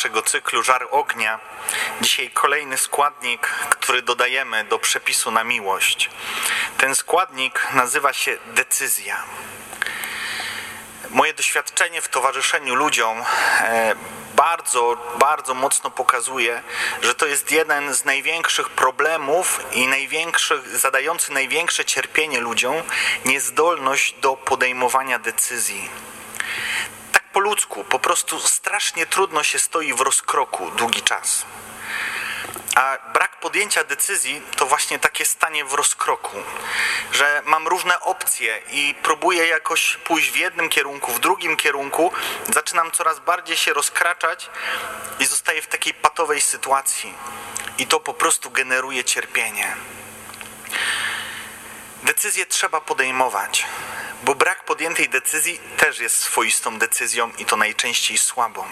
naszego cyklu Żar ognia. Dzisiaj kolejny składnik, który dodajemy do przepisu na miłość. Ten składnik nazywa się decyzja. Moje doświadczenie w towarzyszeniu ludziom bardzo mocno pokazuje, że to jest jeden z największych problemów i zadający największe cierpienie ludziom, niezdolność do podejmowania decyzji. Tak po ludzku, po prostu strasznie trudno się stoi w rozkroku długi czas. A brak podjęcia decyzji to właśnie takie stanie w rozkroku, że mam różne opcje i próbuję jakoś pójść w jednym kierunku, w drugim kierunku, zaczynam coraz bardziej się rozkraczać i zostaję w takiej patowej sytuacji. I to po prostu generuje cierpienie. Decyzję trzeba podejmować, bo brak podjętej decyzji też jest swoistą decyzją i to najczęściej słabą.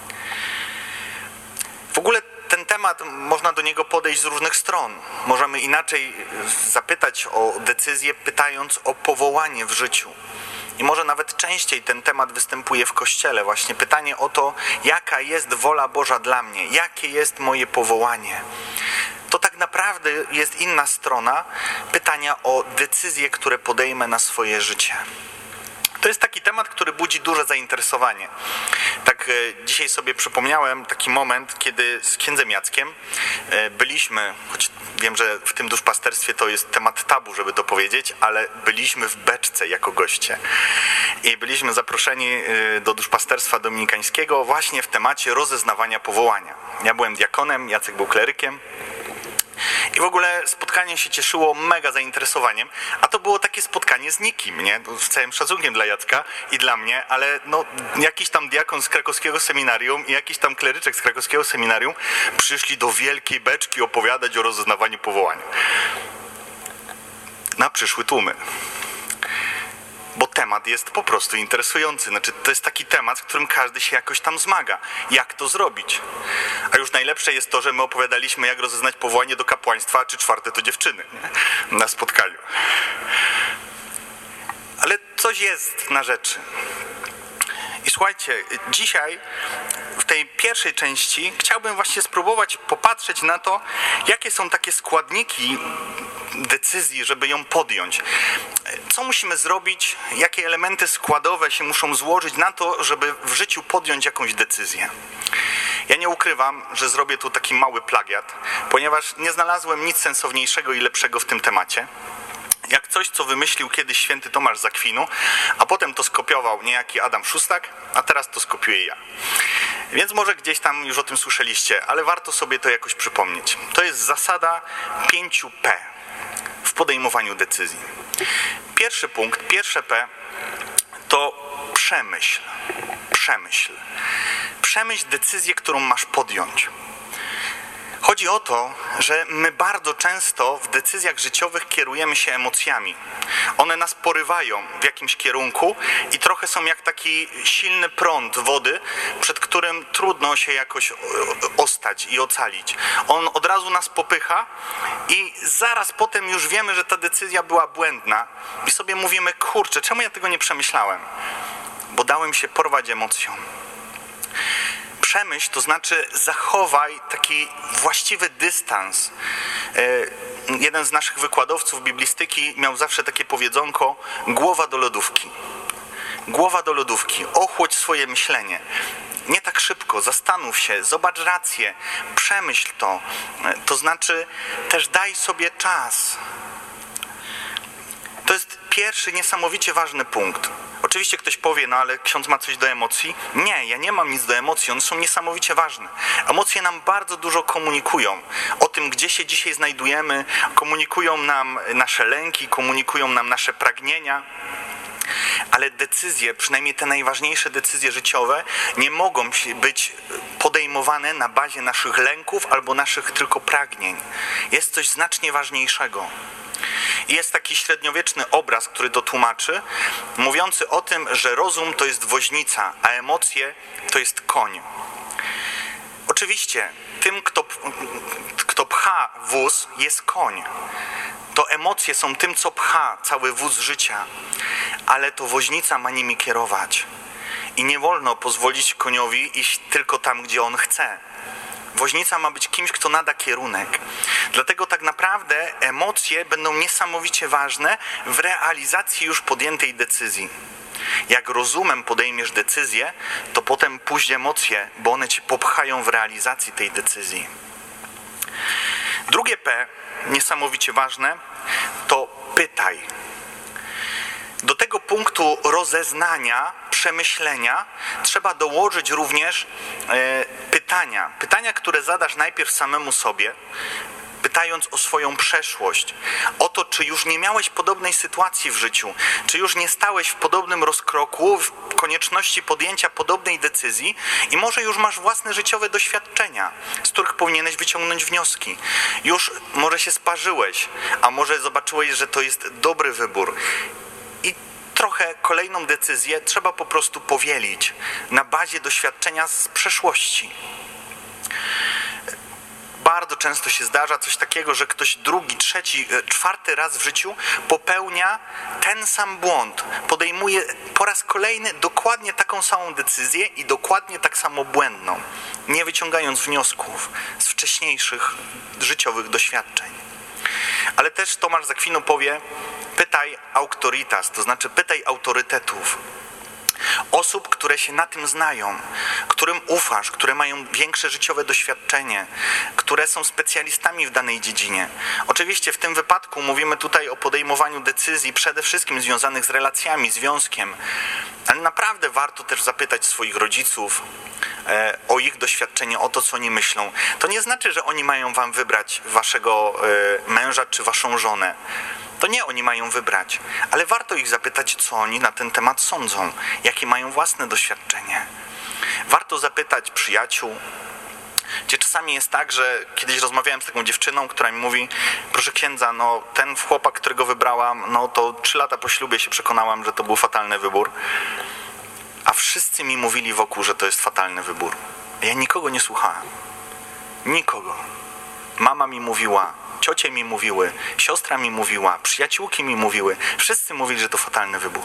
W ogóle ten temat, można do niego podejść z różnych stron. Możemy inaczej zapytać o decyzję, pytając o powołanie w życiu. I może nawet częściej ten temat występuje w Kościele. Właśnie pytanie o to, jaka jest wola Boża dla mnie, jakie jest moje powołanie. To tak naprawdę jest inna strona pytania o decyzje, które podejmę na swoje życie. To jest taki temat, który budzi duże zainteresowanie. Tak dzisiaj sobie przypomniałem taki moment, kiedy z księdzem Jackiem byliśmy, choć wiem, że w tym duszpasterstwie to jest temat tabu, żeby to powiedzieć, ale byliśmy w beczce jako goście. I byliśmy zaproszeni do duszpasterstwa dominikańskiego właśnie w temacie rozeznawania powołania. Ja byłem diakonem, Jacek był klerykiem. I w ogóle spotkanie się cieszyło mega zainteresowaniem, a to było takie spotkanie z nikim, nie? Z całym szacunkiem dla Jacka i dla mnie, ale no, jakiś tam diakon z krakowskiego seminarium i jakiś tam kleryczek z krakowskiego seminarium przyszli do wielkiej beczki opowiadać o rozeznawaniu powołania. Na przyszły tłumy. Bo temat jest po prostu interesujący. Znaczy, to jest taki temat, z którym każdy się jakoś tam zmaga. Jak to zrobić? A już najlepsze jest to, że my opowiadaliśmy, jak rozeznać powołanie do kapłaństwa, a 3/4 to dziewczyny, nie? Na spotkaniu. Ale coś jest na rzeczy. I słuchajcie, dzisiaj w tej pierwszej części chciałbym właśnie spróbować popatrzeć na to, jakie są takie składniki decyzji, żeby ją podjąć. Co musimy zrobić, jakie elementy składowe się muszą złożyć na to, żeby w życiu podjąć jakąś decyzję. Ja nie ukrywam, że zrobię tu taki mały plagiat, ponieważ nie znalazłem nic sensowniejszego i lepszego w tym temacie. Jak coś, co wymyślił kiedyś święty Tomasz z Akwinu, a potem to skopiował niejaki Adam Szustak, a teraz to skopiuję ja. Więc może gdzieś tam już o tym słyszeliście, ale warto sobie to jakoś przypomnieć. To jest zasada 5P w podejmowaniu decyzji. Pierwszy punkt, pierwsze P to przemyśl. Przemyśl. Przemyśl decyzję, którą masz podjąć. Chodzi o to, że my bardzo często w decyzjach życiowych kierujemy się emocjami. One nas porywają w jakimś kierunku i trochę są jak taki silny prąd wody, przed którym trudno się jakoś ostać i ocalić. On od razu nas popycha i zaraz potem już wiemy, że ta decyzja była błędna i sobie mówimy, kurczę, czemu ja tego nie przemyślałem? Bo dałem się porwać emocją. Przemyśl, to znaczy zachowaj taki właściwy dystans. Jeden z naszych wykładowców biblistyki miał zawsze takie powiedzonko: głowa do lodówki. Głowa do lodówki, ochłodź swoje myślenie. Nie tak szybko, zastanów się, zobacz rację, przemyśl to. To znaczy też daj sobie czas. To jest pierwszy niesamowicie ważny punkt. Oczywiście ktoś powie, no ale ksiądz ma coś do emocji. Nie, ja nie mam nic do emocji, one są niesamowicie ważne. Emocje nam bardzo dużo komunikują o tym, gdzie się dzisiaj znajdujemy, komunikują nam nasze lęki, komunikują nam nasze pragnienia. Ale decyzje, przynajmniej te najważniejsze decyzje życiowe, nie mogą być podejmowane na bazie naszych lęków albo naszych tylko pragnień. Jest coś znacznie ważniejszego. I jest taki średniowieczny obraz, który to tłumaczy, mówiący o tym, że rozum to jest woźnica, a emocje to jest koń. Oczywiście tym, kto pcha wóz, jest koń. To emocje są tym, co pcha cały wóz życia, ale to woźnica ma nimi kierować. I nie wolno pozwolić koniowi iść tylko tam, gdzie on chce. Woźnica ma być kimś, kto nada kierunek. Dlatego tak naprawdę emocje będą niesamowicie ważne w realizacji już podjętej decyzji. Jak rozumem podejmiesz decyzję, to potem pójść emocje, bo one cię popchają w realizacji tej decyzji. Drugie P, niesamowicie ważne, to pytaj. Do tego punktu rozeznania, przemyślenia trzeba dołożyć również pytania. Pytania, które zadasz najpierw samemu sobie, pytając o swoją przeszłość, o to, czy już nie miałeś podobnej sytuacji w życiu, czy już nie stałeś w podobnym rozkroku, w konieczności podjęcia podobnej decyzji i może już masz własne życiowe doświadczenia, z których powinieneś wyciągnąć wnioski. Już może się sparzyłeś, a może zobaczyłeś, że to jest dobry wybór. I trochę kolejną decyzję trzeba po prostu powielić na bazie doświadczenia z przeszłości. Bardzo często się zdarza coś takiego, że ktoś drugi, trzeci, czwarty raz w życiu popełnia ten sam błąd. Podejmuje po raz kolejny dokładnie taką samą decyzję i dokładnie tak samo błędną, nie wyciągając wniosków z wcześniejszych życiowych doświadczeń. Ale też Tomasz z Akwinu powie, pytaj auctoritas, to znaczy pytaj autorytetów. Osób, które się na tym znają, którym ufasz, które mają większe życiowe doświadczenie, które są specjalistami w danej dziedzinie. Oczywiście w tym wypadku mówimy tutaj o podejmowaniu decyzji przede wszystkim związanych z relacjami, związkiem, ale naprawdę warto też zapytać swoich rodziców o ich doświadczenie, o to, co oni myślą. To nie znaczy, że oni mają wam wybrać waszego męża czy waszą żonę. To nie oni mają wybrać, ale warto ich zapytać, co oni na ten temat sądzą, jakie mają własne doświadczenie. Warto zapytać przyjaciół, gdzie czasami jest tak, że kiedyś rozmawiałem z taką dziewczyną, która mi mówi, proszę księdza, no ten chłopak, którego wybrałam, no to 3 lata po ślubie się przekonałam, że to był fatalny wybór, a wszyscy mi mówili wokół, że to jest fatalny wybór. Ja nikogo nie słuchałem. Nikogo. Mama mi mówiła, ciocie mi mówiły, siostra mi mówiła, przyjaciółki mi mówiły. Wszyscy mówili, że to fatalny wybór.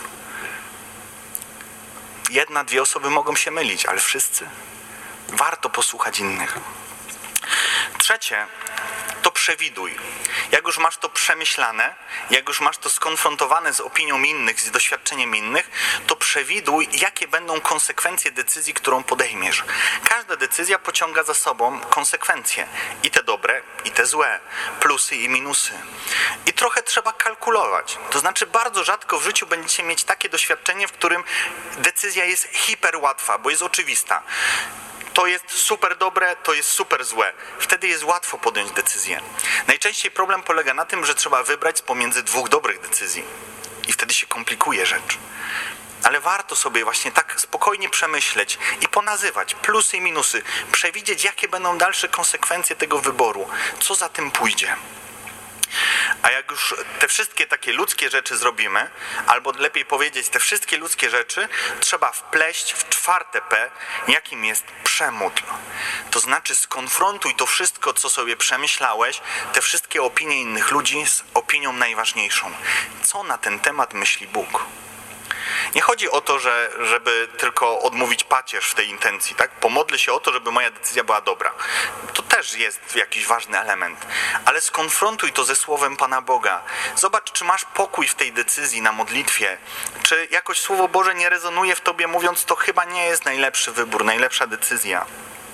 1, 2 osoby mogą się mylić, ale wszyscy. Warto posłuchać innych. Trzecie, to przewiduj. Jak już masz to przemyślane, jak już masz to skonfrontowane z opinią innych, z doświadczeniem innych, to przewiduj, jakie będą konsekwencje decyzji, którą podejmiesz. Każda decyzja pociąga za sobą konsekwencje. I te dobre, i te złe. Plusy i minusy. I trochę trzeba kalkulować. To znaczy bardzo rzadko w życiu będziecie mieć takie doświadczenie, w którym decyzja jest hiper łatwa, bo jest oczywista. To jest super dobre, to jest super złe. Wtedy jest łatwo podjąć decyzję. Najczęściej problem polega na tym, że trzeba wybrać pomiędzy 2 dobrych decyzji. I wtedy się komplikuje rzecz. Ale warto sobie właśnie tak spokojnie przemyśleć i ponazywać plusy i minusy. Przewidzieć, jakie będą dalsze konsekwencje tego wyboru. Co za tym pójdzie. A jak już te wszystkie takie ludzkie rzeczy zrobimy, albo lepiej powiedzieć, te wszystkie ludzkie rzeczy trzeba wpleść w 4 P, jakim jest przemódl. To znaczy skonfrontuj to wszystko, co sobie przemyślałeś, te wszystkie opinie innych ludzi z opinią najważniejszą. Co na ten temat myśli Bóg? Nie chodzi o to, żeby tylko odmówić pacierz w tej intencji, tak? Pomodlę się o to, żeby moja decyzja była dobra. To też jest jakiś ważny element. Ale skonfrontuj to ze Słowem Pana Boga. Zobacz, czy masz pokój w tej decyzji na modlitwie. Czy jakoś Słowo Boże nie rezonuje w tobie, mówiąc, to chyba nie jest najlepszy wybór, najlepsza decyzja.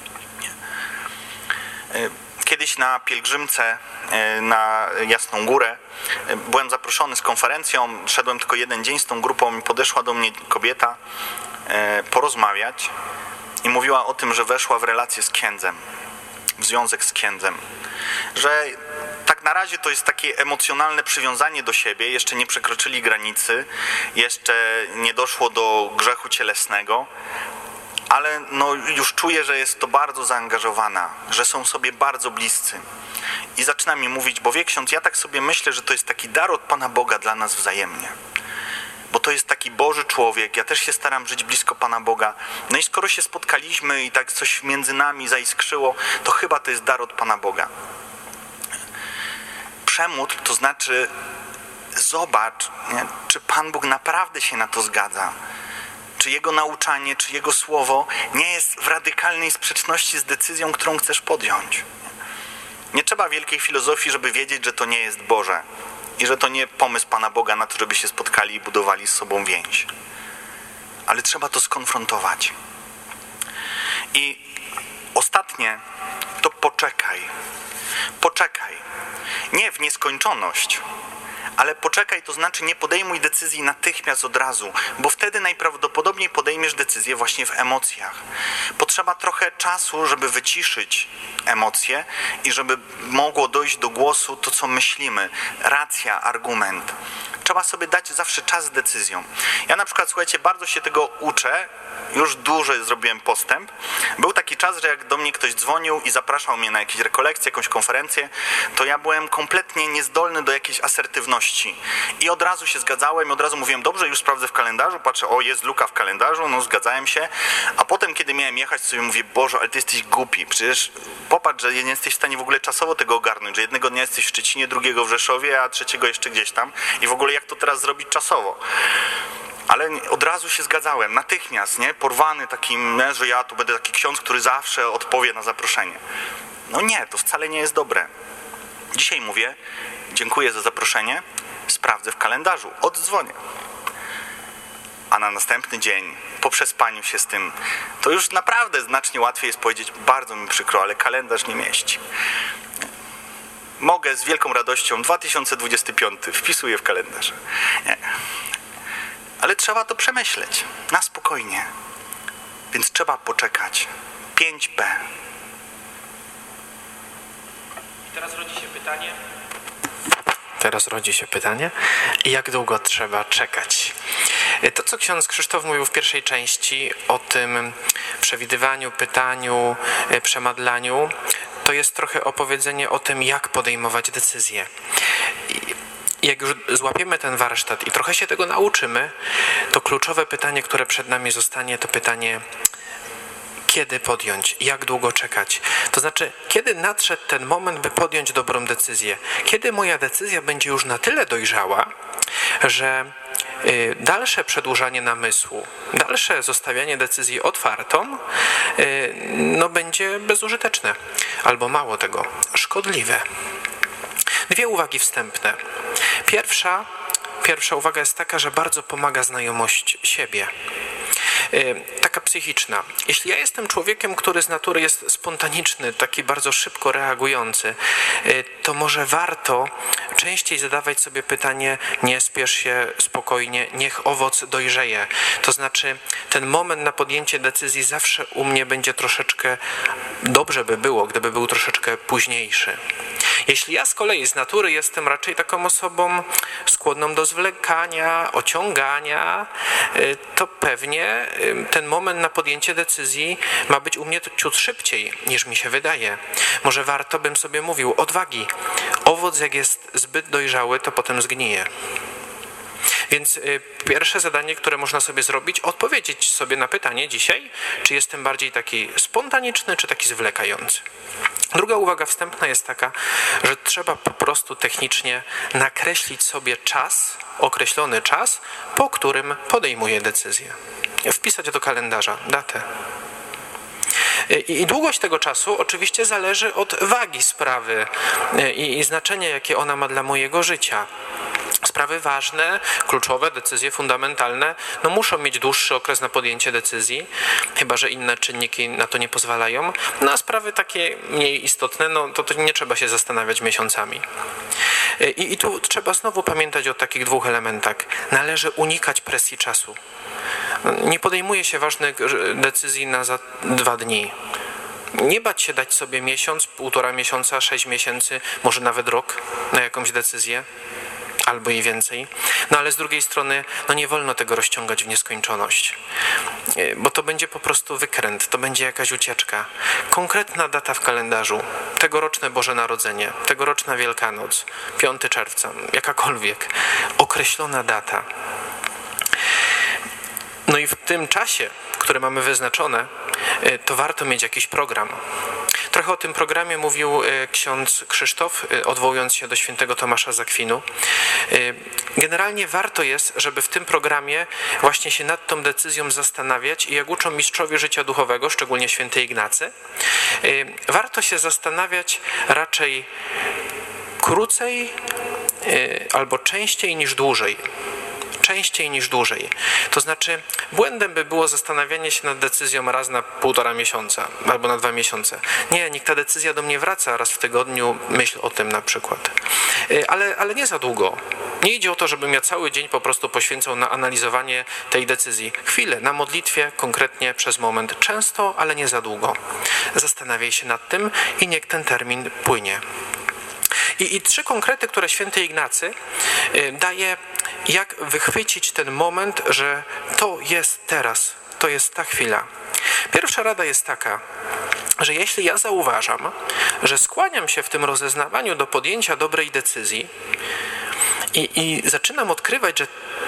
Kiedyś na pielgrzymce na Jasną Górę byłem zaproszony z konferencją, szedłem tylko 1 dzień z tą grupą i podeszła do mnie kobieta porozmawiać i mówiła o tym, że weszła w relację z księdzem, w związek z księdzem, że tak na razie to jest takie emocjonalne przywiązanie do siebie, jeszcze nie przekroczyli granicy, jeszcze nie doszło do grzechu cielesnego, ale no już czuję, że jest to bardzo zaangażowana, że są sobie bardzo bliscy. I zaczyna mi mówić, bo wie ksiądz, ja tak sobie myślę, że to jest taki dar od Pana Boga dla nas wzajemnie. Bo to jest taki Boży człowiek, ja też się staram żyć blisko Pana Boga. No i skoro się spotkaliśmy i tak coś między nami zaiskrzyło, to chyba to jest dar od Pana Boga. Przemódl to znaczy zobacz, nie, czy Pan Bóg naprawdę się na to zgadza. czy Jego nauczanie, czy Jego słowo nie jest w radykalnej sprzeczności z decyzją, którą chcesz podjąć. Nie trzeba wielkiej filozofii, żeby wiedzieć, że to nie jest Boże i że to nie pomysł Pana Boga na to, żeby się spotkali i budowali z sobą więź. Ale trzeba to skonfrontować. I ostatnie to poczekaj. Poczekaj. Nie w nieskończoność, ale poczekaj, to znaczy nie podejmuj decyzji natychmiast od razu, bo wtedy najprawdopodobniej podejmiesz decyzję właśnie w emocjach. Potrzeba trochę czasu, żeby wyciszyć emocje i żeby mogło dojść do głosu to, co myślimy. Racja, argument. Trzeba sobie dać zawsze czas z decyzją. Ja na przykład, słuchajcie, bardzo się tego uczę. Już dużo zrobiłem postęp. Był taki czas, że jak do mnie ktoś dzwonił i zapraszał mnie na jakieś rekolekcje, jakąś konferencję, to ja byłem kompletnie niezdolny do jakiejś asertywności. I od razu się zgadzałem, od razu mówiłem, dobrze, już sprawdzę w kalendarzu, patrzę, o, jest luka w kalendarzu, no zgadzałem się. A potem, kiedy miałem jechać, sobie mówię, Boże, ale ty jesteś głupi. Przecież popatrz, że nie jesteś w stanie w ogóle czasowo tego ogarnąć, że jednego dnia jesteś w Szczecinie, drugiego w Rzeszowie, a trzeciego jeszcze gdzieś tam. I w ogóle jak to teraz zrobić czasowo? Ale od razu się zgadzałem, natychmiast, nie? Porwany takim, że ja tu będę taki ksiądz, który zawsze odpowie na zaproszenie. No nie, to wcale nie jest dobre. Dzisiaj mówię, dziękuję za zaproszenie, sprawdzę w kalendarzu, oddzwonię. A na następny dzień, po przespaniu się z tym, to już naprawdę znacznie łatwiej jest powiedzieć, bardzo mi przykro, ale kalendarz nie mieści. Mogę z wielką radością 2025 wpisuję w kalendarz. Nie. Ale trzeba to przemyśleć, na spokojnie. Więc trzeba poczekać. 5B. I teraz rodzi się pytanie, jak długo trzeba czekać? To, co ksiądz Krzysztof mówił w pierwszej części o tym przewidywaniu, pytaniu, przemadlaniu, to jest trochę opowiedzenie o tym, jak podejmować decyzje. Jak już złapiemy ten warsztat i trochę się tego nauczymy, to kluczowe pytanie, które przed nami zostanie, to pytanie, kiedy podjąć, jak długo czekać. To znaczy, kiedy nadszedł ten moment, by podjąć dobrą decyzję. Kiedy moja decyzja będzie już na tyle dojrzała, że dalsze przedłużanie namysłu, dalsze zostawianie decyzji otwartą, no będzie bezużyteczne. Albo mało tego, szkodliwe. Dwie uwagi wstępne. Pierwsza uwaga jest taka, że bardzo pomaga znajomość siebie. Taka psychiczna. Jeśli ja jestem człowiekiem, który z natury jest spontaniczny, taki bardzo szybko reagujący, to może warto częściej zadawać sobie pytanie, nie spiesz się, spokojnie, niech owoc dojrzeje. To znaczy ten moment na podjęcie decyzji zawsze u mnie będzie troszeczkę, dobrze by było, gdyby był troszeczkę późniejszy. Jeśli ja z kolei z natury jestem raczej taką osobą skłonną do zwlekania, ociągania, to pewnie ten moment na podjęcie decyzji ma być u mnie ciut szybciej, niż mi się wydaje. Może warto bym sobie mówił, odwagi. Owoc jak jest zbyt dojrzały, to potem zgnije. Więc pierwsze zadanie, które można sobie zrobić, odpowiedzieć sobie na pytanie dzisiaj, czy jestem bardziej taki spontaniczny, czy taki zwlekający. Druga uwaga wstępna jest taka, że trzeba po prostu technicznie nakreślić sobie czas, określony czas, po którym podejmuję decyzję. Wpisać do kalendarza datę. I długość tego czasu oczywiście zależy od wagi sprawy i znaczenia, jakie ona ma dla mojego życia. Sprawy ważne, kluczowe, decyzje fundamentalne, no muszą mieć dłuższy okres na podjęcie decyzji, chyba że inne czynniki na to nie pozwalają. No a sprawy takie mniej istotne, no to nie trzeba się zastanawiać miesiącami. I tu trzeba znowu pamiętać o takich dwóch elementach. Należy unikać presji czasu. Nie podejmuje się ważnych decyzji na za 2 dni. Nie bać się dać sobie miesiąc, 1,5 miesiąca, 6 miesięcy, może nawet rok na jakąś decyzję. Albo i więcej. No ale z drugiej strony, no nie wolno tego rozciągać w nieskończoność. Bo to będzie po prostu wykręt, to będzie jakaś ucieczka. Konkretna data w kalendarzu, tegoroczne Boże Narodzenie, tegoroczna Wielkanoc, 5 czerwca, jakakolwiek, określona data. No i w tym czasie, który mamy wyznaczone, to warto mieć jakiś program. Trochę o tym programie mówił ksiądz Krzysztof, odwołując się do świętego Tomasza z Akwinu. Generalnie warto jest, żeby w tym programie właśnie się nad tą decyzją zastanawiać i jak uczą mistrzowie życia duchowego, szczególnie święty Ignacy, warto się zastanawiać raczej krócej albo częściej niż dłużej. Częściej niż dłużej. To znaczy błędem by było zastanawianie się nad decyzją raz na 1,5 miesiąca albo na 2 miesiące. Nie, niech ta decyzja do mnie wraca raz w tygodniu, myśl o tym na przykład. Ale nie za długo. Nie idzie o to, żebym ja cały dzień po prostu poświęcał na analizowanie tej decyzji. Chwilę, na modlitwie, konkretnie przez moment. Często, ale nie za długo. Zastanawiaj się nad tym i niech ten termin płynie. I 3 konkrety, które święty Ignacy daje, jak wychwycić ten moment, że to jest teraz, to jest ta chwila. Pierwsza rada jest taka, że jeśli ja zauważam, że skłaniam się w tym rozeznawaniu do podjęcia dobrej decyzji i zaczynam odkrywać, że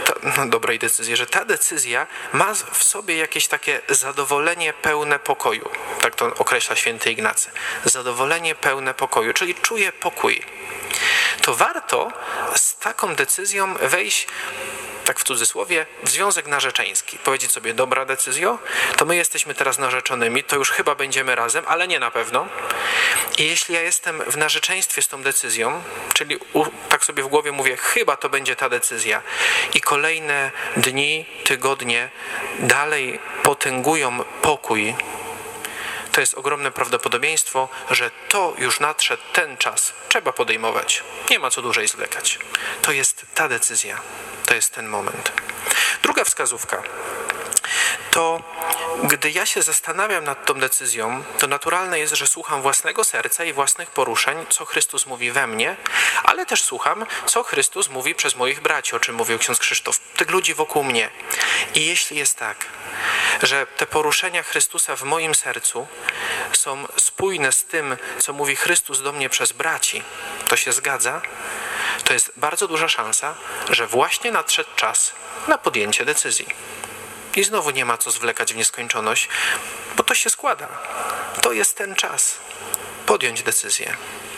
że ta decyzja ma w sobie jakieś takie zadowolenie pełne pokoju. Tak to określa święty Ignacy. Zadowolenie pełne pokoju, czyli czuję pokój. To warto z taką decyzją wejść, tak w cudzysłowie, w związek narzeczeński. Powiedzieć sobie, dobra decyzjo, to my jesteśmy teraz narzeczonymi, to już chyba będziemy razem, ale nie na pewno. I jeśli ja jestem w narzeczeństwie z tą decyzją, czyli tak sobie w głowie mówię, chyba to będzie ta decyzja i kolejne dni, tygodnie dalej potęgują pokój, to jest ogromne prawdopodobieństwo, że to już nadszedł ten czas. Trzeba podejmować. Nie ma co dłużej zwlekać. To jest ta decyzja. To jest ten moment. Druga wskazówka. To gdy ja się zastanawiam nad tą decyzją, to naturalne jest, że słucham własnego serca i własnych poruszeń, co Chrystus mówi we mnie, ale też słucham, co Chrystus mówi przez moich braci, o czym mówił ksiądz Krzysztof, tych ludzi wokół mnie. I jeśli jest tak, że te poruszenia Chrystusa w moim sercu są spójne z tym, co mówi Chrystus do mnie przez braci, to się zgadza, to jest bardzo duża szansa, że właśnie nadszedł czas na podjęcie decyzji. I znowu nie ma co zwlekać w nieskończoność, bo to się składa. To jest ten czas. Podjąć decyzję.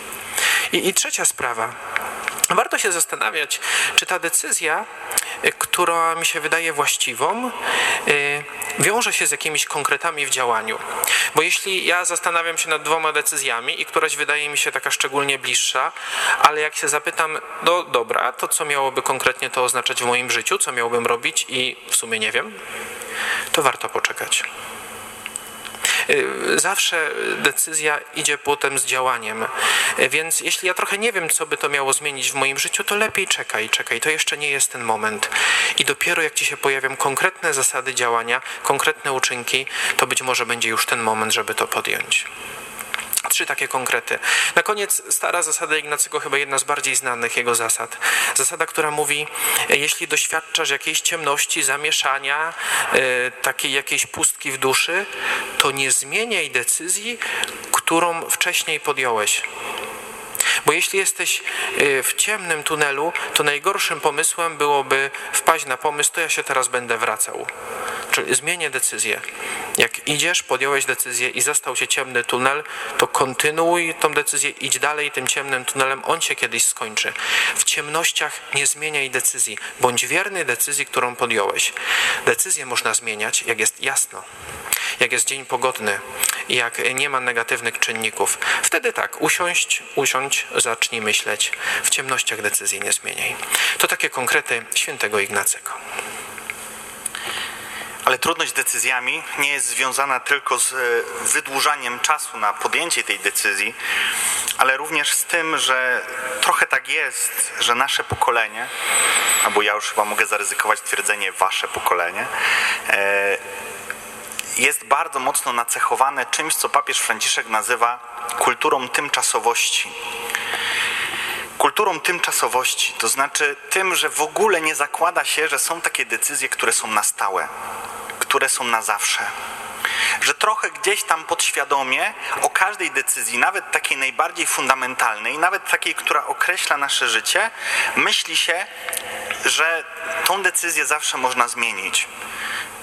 I trzecia sprawa. Warto się zastanawiać, czy ta decyzja, która mi się wydaje właściwą, wiąże się z jakimiś konkretami w działaniu. Bo jeśli ja zastanawiam się nad 2 decyzjami i któraś wydaje mi się taka szczególnie bliższa, ale jak się zapytam, no dobra, to co miałoby konkretnie to oznaczać w moim życiu, co miałbym robić i w sumie nie wiem, to warto poczekać. Zawsze decyzja idzie potem z działaniem, więc jeśli ja trochę nie wiem, co by to miało zmienić w moim życiu, to lepiej czekaj, to jeszcze nie jest ten moment. I dopiero jak ci się pojawią konkretne zasady działania, konkretne uczynki, to być może będzie już ten moment, żeby to podjąć. 3 takie konkrety. Na koniec stara zasada Ignacego, chyba jedna z bardziej znanych jego zasad. Zasada, która mówi, jeśli doświadczasz jakiejś ciemności, zamieszania, takiej jakiejś pustki w duszy, to nie zmieniaj decyzji, którą wcześniej podjąłeś. Bo jeśli jesteś w ciemnym tunelu, to najgorszym pomysłem byłoby wpaść na pomysł, to ja się teraz będę wracał. Czyli zmienię decyzję. Jak idziesz, podjąłeś decyzję i zastał się ciemny tunel, to kontynuuj tą decyzję, idź dalej tym ciemnym tunelem, on się kiedyś skończy. W ciemnościach nie zmieniaj decyzji. Bądź wierny decyzji, którą podjąłeś. Decyzję można zmieniać, jak jest jasno, jak jest dzień pogodny, jak nie ma negatywnych czynników. Wtedy tak, usiądź, zacznij myśleć. W ciemnościach decyzji nie zmieniaj. To takie konkrety świętego Ignacego. Ale trudność z decyzjami nie jest związana tylko z wydłużaniem czasu na podjęcie tej decyzji, ale również z tym, że trochę tak jest, że nasze pokolenie, albo ja już chyba mogę zaryzykować twierdzenie wasze pokolenie, jest bardzo mocno nacechowane czymś, co papież Franciszek nazywa kulturą tymczasowości. Kulturą tymczasowości, to znaczy tym, że w ogóle nie zakłada się, że są takie decyzje, które są na stałe, które są na zawsze. Że trochę gdzieś tam podświadomie o każdej decyzji, nawet takiej najbardziej fundamentalnej, nawet takiej, która określa nasze życie, myśli się, że tą decyzję zawsze można zmienić.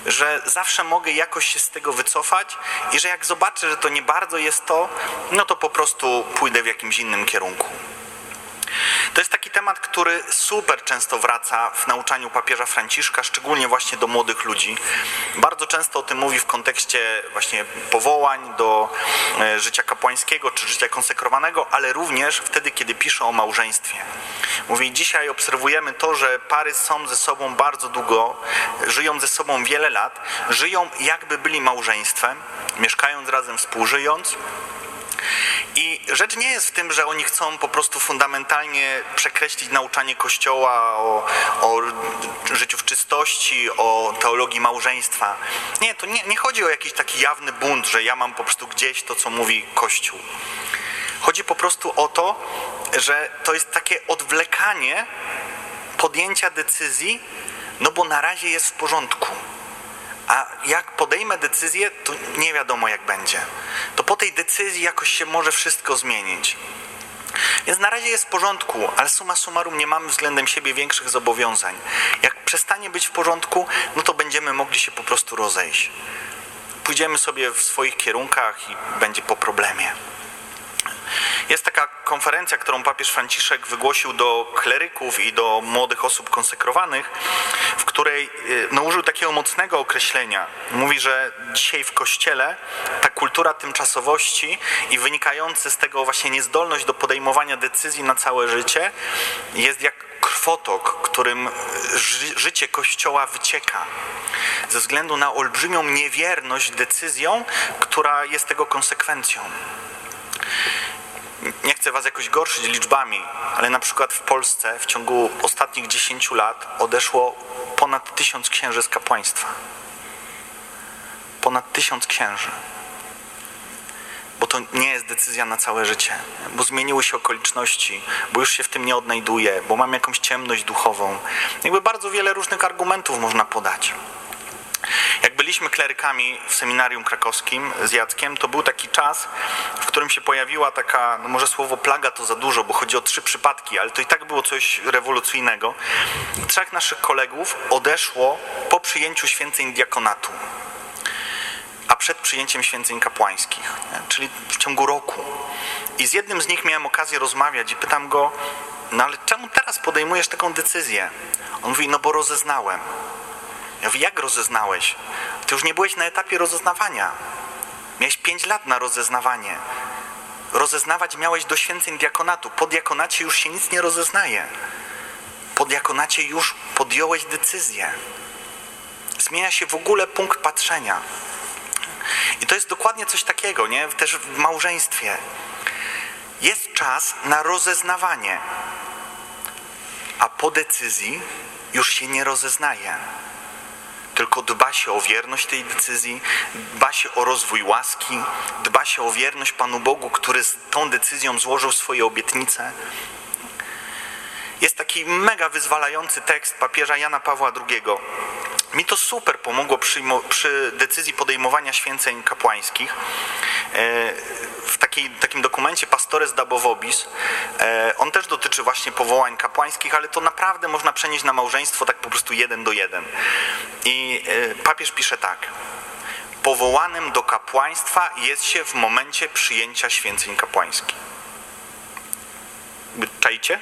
że zawsze mogę jakoś się z tego wycofać i że jak zobaczę, że to nie bardzo jest to, no to po prostu pójdę w jakimś innym kierunku. To jest taki temat, który super często wraca w nauczaniu papieża Franciszka, szczególnie właśnie do młodych ludzi. Bardzo często o tym mówi w kontekście właśnie powołań do życia kapłańskiego czy życia konsekrowanego, ale również wtedy, kiedy pisze o małżeństwie. Mówi, dzisiaj obserwujemy to, że pary są ze sobą bardzo długo, żyją ze sobą wiele lat, żyją jakby byli małżeństwem, mieszkając razem, współżyjąc. I rzecz nie jest w tym, że oni chcą po prostu fundamentalnie przekreślić nauczanie Kościoła o życiu w czystości, o teologii małżeństwa. Nie, to nie chodzi o jakiś taki jawny bunt, że ja mam po prostu gdzieś to, co mówi Kościół. Chodzi po prostu o to, że to jest takie odwlekanie podjęcia decyzji, no bo na razie jest w porządku. A jak podejmę decyzję, to nie wiadomo jak będzie. To po tej decyzji jakoś się może wszystko zmienić. Więc na razie jest w porządku, ale summa summarum nie mamy względem siebie większych zobowiązań. Jak przestanie być w porządku, no to będziemy mogli się po prostu rozejść. Pójdziemy sobie w swoich kierunkach i będzie po problemie. Jest taka konferencja, którą papież Franciszek wygłosił do kleryków i do młodych osób konsekrowanych, w której użył takiego mocnego określenia. Mówi, że dzisiaj w Kościele ta kultura tymczasowości i wynikająca z tego właśnie niezdolność do podejmowania decyzji na całe życie jest jak krwotok, którym życie Kościoła wycieka. Ze względu na olbrzymią niewierność decyzjom, która jest tego konsekwencją. Nie chcę was jakoś gorszyć liczbami, ale na przykład w Polsce w ciągu ostatnich 10 lat odeszło ponad 1000 księży z kapłaństwa. Ponad 1000 księży. Bo to nie jest decyzja na całe życie. Bo zmieniły się okoliczności, bo już się w tym nie odnajduję, bo mam jakąś ciemność duchową. Jakby bardzo wiele różnych argumentów można podać. Jak byliśmy klerykami w seminarium krakowskim z Jackiem, to był taki czas, w którym się pojawiła taka, no może słowo plaga to za dużo, bo chodzi o 3 przypadki, ale to i tak było coś rewolucyjnego. 3 naszych kolegów odeszło po przyjęciu święceń diakonatu, a przed przyjęciem święceń kapłańskich, czyli w ciągu roku. I z jednym z nich miałem okazję rozmawiać i pytam go, no ale czemu teraz podejmujesz taką decyzję? On mówi, no bo rozeznałem. Ja mówię, jak rozeznałeś? Ty już nie byłeś na etapie rozeznawania. Miałeś 5 lat na rozeznawanie. Rozeznawać miałeś do święceń diakonatu. Po diakonacie już się nic nie rozeznaje. Po diakonacie już podjąłeś decyzję. Zmienia się w ogóle punkt patrzenia. I to jest dokładnie coś takiego, nie? Też w małżeństwie. Jest czas na rozeznawanie. A po decyzji już się nie rozeznaje. Tylko dba się o wierność tej decyzji, dba się o rozwój łaski, dba się o wierność Panu Bogu, który z tą decyzją złożył swoje obietnice. Jest taki mega wyzwalający tekst papieża Jana Pawła II. Mi to super pomogło przy decyzji podejmowania święceń kapłańskich. W takim dokumencie Pastores Dabo Vobis, on też dotyczy właśnie powołań kapłańskich, ale to naprawdę można przenieść na małżeństwo tak po prostu 1 do 1. I papież pisze tak. Powołanym do kapłaństwa jest się w momencie przyjęcia święceń kapłańskich. Czajcie?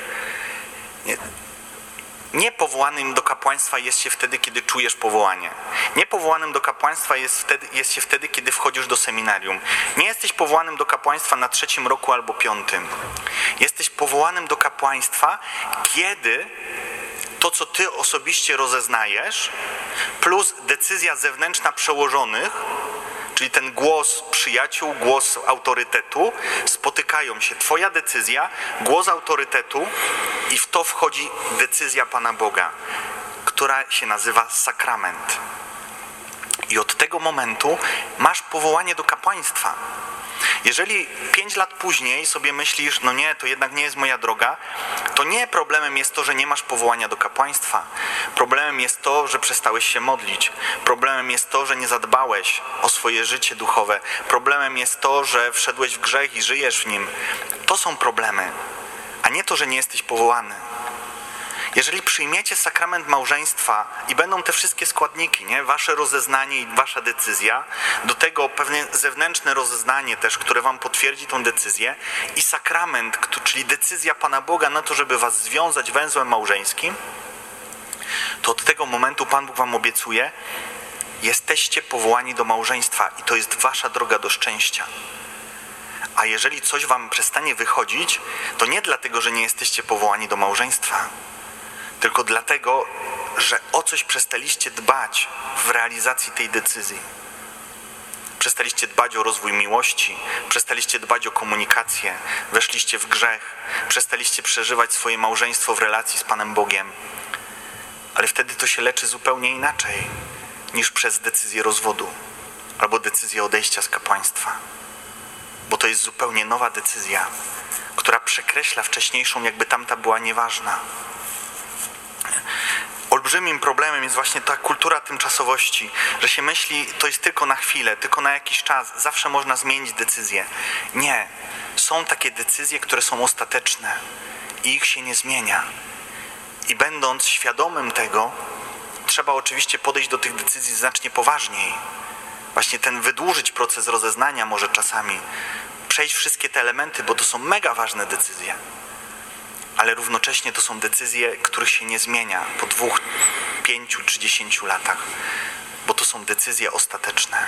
Nie powołanym do kapłaństwa jest się wtedy, kiedy czujesz powołanie. Nie powołanym do kapłaństwa jest się wtedy, kiedy wchodzisz do seminarium. Nie jesteś powołanym do kapłaństwa na 3. roku albo 5. Jesteś powołanym do kapłaństwa, kiedy to, co ty osobiście rozeznajesz, plus decyzja zewnętrzna przełożonych, czyli ten głos przyjaciół, głos autorytetu, spotykają się. Twoja decyzja, głos autorytetu i w to wchodzi decyzja Pana Boga, która się nazywa sakrament. I od tego momentu masz powołanie do kapłaństwa. Jeżeli 5 lat później sobie myślisz, no nie, to jednak nie jest moja droga, to nie problemem jest to, że nie masz powołania do kapłaństwa. Problemem jest to, że przestałeś się modlić. Problemem jest to, że nie zadbałeś o swoje życie duchowe. Problemem jest to, że wszedłeś w grzech i żyjesz w nim. To są problemy, a nie to, że nie jesteś powołany. Jeżeli przyjmiecie sakrament małżeństwa i będą te wszystkie składniki, nie? Wasze rozeznanie i wasza decyzja, do tego pewne zewnętrzne rozeznanie też, które wam potwierdzi tą decyzję i sakrament, czyli decyzja Pana Boga na to, żeby was związać węzłem małżeńskim, to od tego momentu Pan Bóg wam obiecuje, jesteście powołani do małżeństwa i to jest wasza droga do szczęścia. A jeżeli coś wam przestanie wychodzić, to nie dlatego, że nie jesteście powołani do małżeństwa, tylko dlatego, że o coś przestaliście dbać w realizacji tej decyzji. Przestaliście dbać o rozwój miłości, przestaliście dbać o komunikację, weszliście w grzech, przestaliście przeżywać swoje małżeństwo w relacji z Panem Bogiem. Ale wtedy to się leczy zupełnie inaczej niż przez decyzję rozwodu albo decyzję odejścia z kapłaństwa. Bo to jest zupełnie nowa decyzja, która przekreśla wcześniejszą, jakby tamta była nieważna. Olbrzymim problemem jest właśnie ta kultura tymczasowości, że się myśli, to jest tylko na chwilę, tylko na jakiś czas, zawsze można zmienić decyzję. Nie. Są takie decyzje, które są ostateczne i ich się nie zmienia. I będąc świadomym tego, trzeba oczywiście podejść do tych decyzji znacznie poważniej. Właśnie wydłużyć proces rozeznania może czasami, przejść wszystkie te elementy, bo to są mega ważne decyzje. Ale równocześnie to są decyzje, których się nie zmienia po 2, 5 czy 10 latach, bo to są decyzje ostateczne.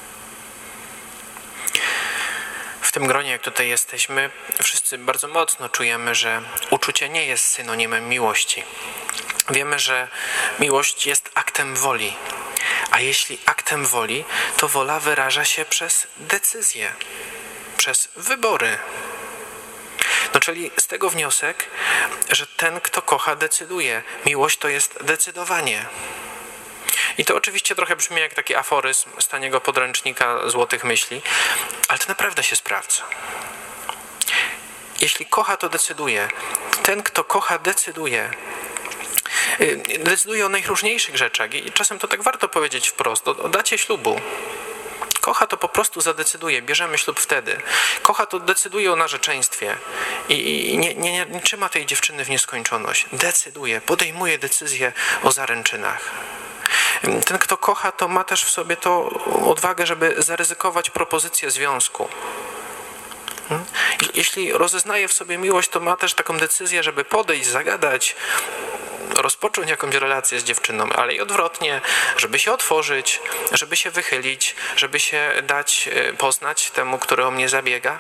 W tym gronie, jak tutaj jesteśmy, wszyscy bardzo mocno czujemy, że uczucie nie jest synonimem miłości. Wiemy, że miłość jest aktem woli, a jeśli aktem woli, to wola wyraża się przez decyzje, przez wybory. No czyli z tego wniosek, że ten, kto kocha, decyduje. Miłość to jest decydowanie. I to oczywiście trochę brzmi jak taki aforyzm z taniego podręcznika złotych myśli, ale to naprawdę się sprawdza. Jeśli kocha, to decyduje. Ten, kto kocha, decyduje. Decyduje o najróżniejszych rzeczach i czasem to tak warto powiedzieć wprost, o dacie ślubu. Kocha, to po prostu zadecyduje, bierzemy ślub wtedy. Kocha, to decyduje o narzeczeństwie i nie trzyma tej dziewczyny w nieskończoność. Decyduje, podejmuje decyzję o zaręczynach. Ten, kto kocha, to ma też w sobie to odwagę, żeby zaryzykować propozycję związku. Jeśli rozeznaje w sobie miłość, to ma też taką decyzję, żeby podejść, zagadać, rozpocząć jakąś relację z dziewczyną, ale i odwrotnie, żeby się otworzyć, żeby się wychylić, żeby się dać poznać temu, który o mnie zabiega.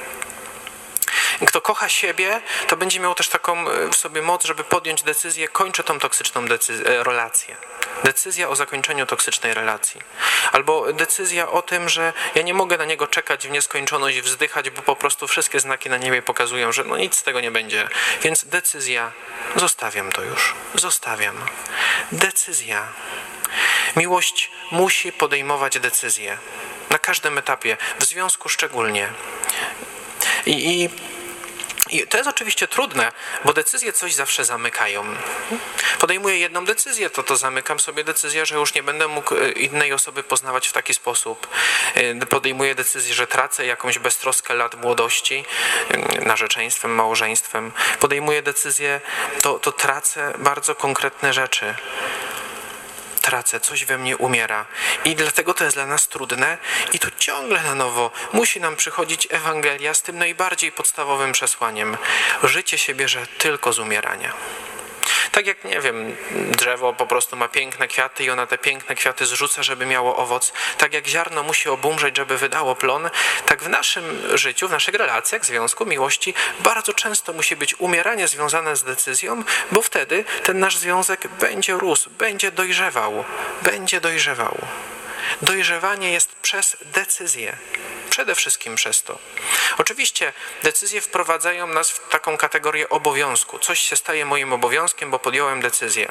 Kto kocha siebie, to będzie miał też taką w sobie moc, żeby podjąć decyzję, kończę tą toksyczną relację. Decyzja o zakończeniu toksycznej relacji. Albo decyzja o tym, że ja nie mogę na niego czekać w nieskończoność i wzdychać, bo po prostu wszystkie znaki na niebie pokazują, że no nic z tego nie będzie. Więc decyzja, zostawiam to już. Zostawiam. Decyzja. Miłość musi podejmować decyzje. Na każdym etapie, w związku szczególnie. I to jest oczywiście trudne, bo decyzje coś zawsze zamykają. Podejmuję jedną decyzję, to zamykam sobie decyzję, że już nie będę mógł innej osoby poznawać w taki sposób. Podejmuję decyzję, że tracę jakąś beztroskę lat młodości, narzeczeństwem, małżeństwem. Podejmuję decyzję, to tracę bardzo konkretne rzeczy. Tracę, coś we mnie umiera. I dlatego to jest dla nas trudne i tu ciągle na nowo musi nam przychodzić Ewangelia z tym najbardziej podstawowym przesłaniem. Życie się bierze tylko z umierania. Tak jak, nie wiem, drzewo po prostu ma piękne kwiaty i ona te piękne kwiaty zrzuca, żeby miało owoc. Tak jak ziarno musi obumrzeć, żeby wydało plon, tak w naszym życiu, w naszych relacjach, związku, miłości bardzo często musi być umieranie związane z decyzją, bo wtedy ten nasz związek będzie rósł, będzie dojrzewał. Będzie dojrzewał. Dojrzewanie jest przez decyzję. Przede wszystkim przez to. Oczywiście decyzje wprowadzają nas w taką kategorię obowiązku. Coś się staje moim obowiązkiem, bo podjąłem decyzję.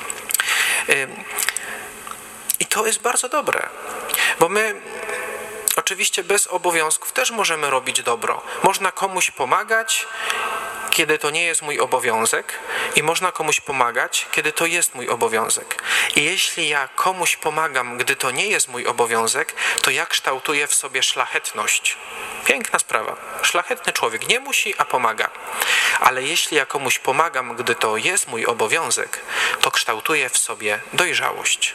I to jest bardzo dobre, bo my oczywiście bez obowiązków też możemy robić dobro. Można komuś pomagać, kiedy to nie jest mój obowiązek i można komuś pomagać, kiedy to jest mój obowiązek. I jeśli ja komuś pomagam, gdy to nie jest mój obowiązek, to ja kształtuję w sobie szlachetność. Piękna sprawa. Szlachetny człowiek nie musi, a pomaga. Ale jeśli ja komuś pomagam, gdy to jest mój obowiązek, to kształtuję w sobie dojrzałość.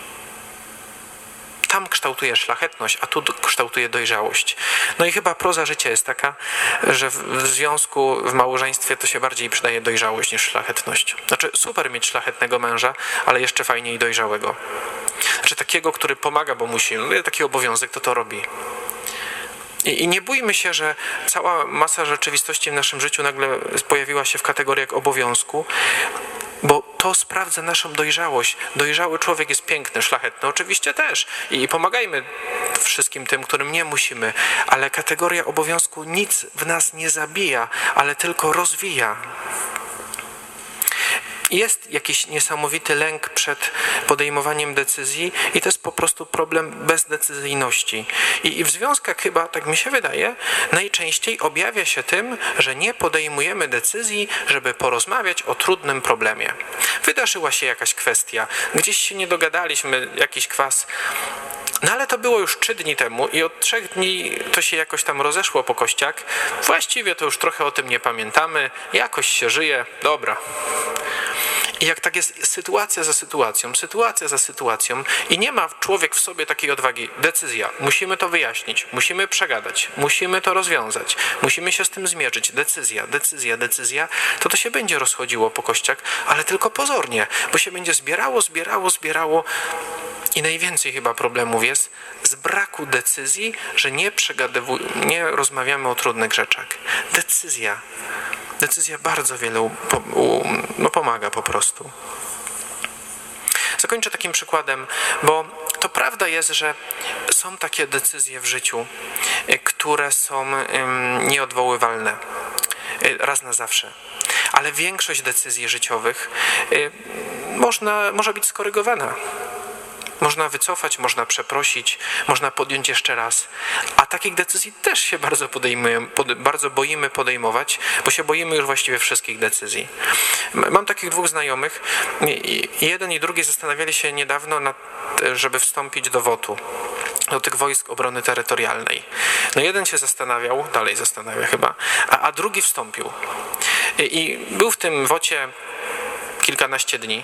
Tam kształtuje szlachetność, a tu kształtuje dojrzałość. No i chyba proza życia jest taka, że w związku, w małżeństwie to się bardziej przydaje dojrzałość niż szlachetność. Znaczy super mieć szlachetnego męża, ale jeszcze fajniej dojrzałego. Znaczy takiego, który pomaga, bo musi, taki obowiązek to robi. I nie bójmy się, że cała masa rzeczywistości w naszym życiu nagle pojawiła się w kategoriach obowiązku, bo to sprawdza naszą dojrzałość. Dojrzały człowiek jest piękny, szlachetny oczywiście też. I pomagajmy wszystkim tym, którym nie musimy. Ale kategoria obowiązku nic w nas nie zabija, ale tylko rozwija. Jest jakiś niesamowity lęk przed podejmowaniem decyzji i to jest po prostu problem bezdecyzyjności. I w związkach chyba, tak mi się wydaje, najczęściej objawia się tym, że nie podejmujemy decyzji, żeby porozmawiać o trudnym problemie. Wydarzyła się jakaś kwestia, gdzieś się nie dogadaliśmy, jakiś kwas. No ale to było już 3 dni temu i od 3 dni to się jakoś tam rozeszło po kościach. Właściwie to już trochę o tym nie pamiętamy, jakoś się żyje, dobra. I jak tak jest sytuacja za sytuacją i nie ma człowiek w sobie takiej odwagi, decyzja, musimy to wyjaśnić, musimy przegadać, musimy to rozwiązać, musimy się z tym zmierzyć, decyzja, to się będzie rozchodziło po kościach, ale tylko pozornie, bo się będzie zbierało i najwięcej chyba problemów jest z braku decyzji, że nie rozmawiamy o trudnych rzeczach. Decyzja bardzo wiele pomaga po prostu. Zakończę takim przykładem, bo to prawda jest, że są takie decyzje w życiu, które są nieodwoływalne raz na zawsze. Ale większość decyzji życiowych może być skorygowana. Można wycofać, można przeprosić, można podjąć jeszcze raz. A takich decyzji też się bardzo boimy podejmować, bo się boimy już właściwie wszystkich decyzji. Mam takich 2 znajomych. Jeden i drugi zastanawiali się niedawno, żeby wstąpić do WOT-u, do tych Wojsk Obrony Terytorialnej. No jeden się zastanawiał, dalej zastanawia chyba, a drugi wstąpił. I był w tym WOT-cie kilkanaście dni.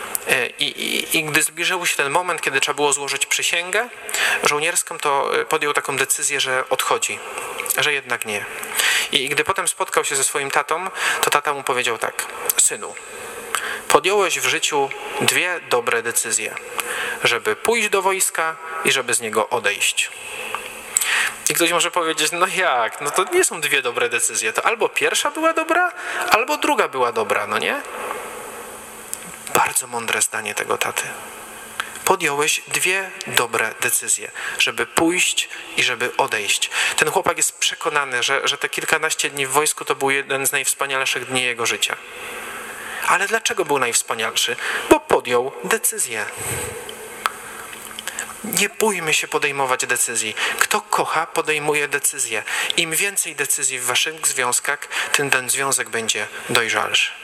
I gdy zbliżył się ten moment, kiedy trzeba było złożyć przysięgę żołnierską, to podjął taką decyzję, że odchodzi, że jednak nie. I gdy potem spotkał się ze swoim tatą, to tata mu powiedział tak: synu, podjąłeś w życiu 2 dobre decyzje, żeby pójść do wojska i żeby z niego odejść. I ktoś może powiedzieć, no jak, no to nie są 2 dobre decyzje, to albo pierwsza była dobra, albo druga była dobra, no nie? Bardzo mądre zdanie tego taty. Podjąłeś 2 dobre decyzje, żeby pójść i żeby odejść. Ten chłopak jest przekonany, że te kilkanaście dni w wojsku to był jeden z najwspanialszych dni jego życia. Ale dlaczego był najwspanialszy? Bo podjął decyzję. Nie bójmy się podejmować decyzji. Kto kocha, podejmuje decyzje. Im więcej decyzji w waszych związkach, tym ten związek będzie dojrzalszy.